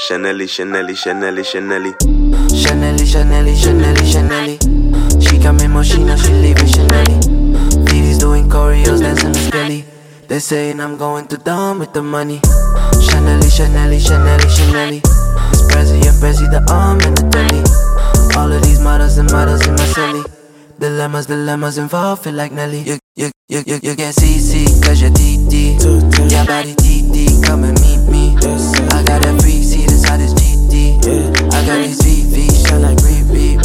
Chanelly, Chanelly, Chanelly, Chanelly. Chanelly, Chanelly, Chanelly, Chanelly. She come in Moschino, she leaving Chanelly. Diddy's doing choreos, dancing the skelly. They saying I'm going too dumb with the money. Chanelly, Chanelly, Chanelly, Chanelly. It's Prezi and Prezi, the arm and the telly. All of these models and models in my celly. Dilemmas, dilemmas involved, feel like Nelly. You can see, cause you're TT. Your body TT, come and meet me. I got a free seat inside this GT. I got these VV, shine like beep.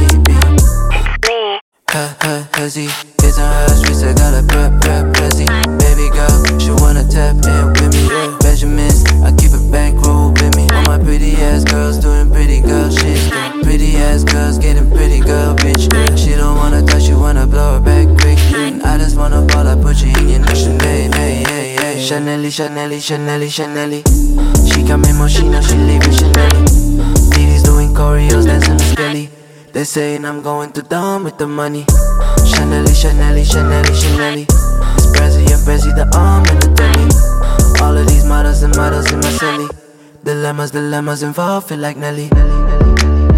Huzzy, it's on her streets, I got a Prezi. Baby girl, she wanna tap in with me. Benjamins, I keep a bankroll with me. All my pretty ass girls doing pretty girl shit. Pretty ass girls getting pretty girl bitch. She don't wanna touch, she wanna blow her back quick. I just wanna ball, I put you in your nation. Hey. Chanelly, Chanelly, Chanelly, Chanelly. She come in Moschino, she leaving Chanelly. Diddy's doing choreos, dancing the skelly. They saying I'm going too dumb with the money. Chanelly, Chanelly, Chanelly, Chanelly. It's Prezi and Prezi, the arm and the telly. All of these models and models in my celly. Dilemmas involved, feel like Nelly.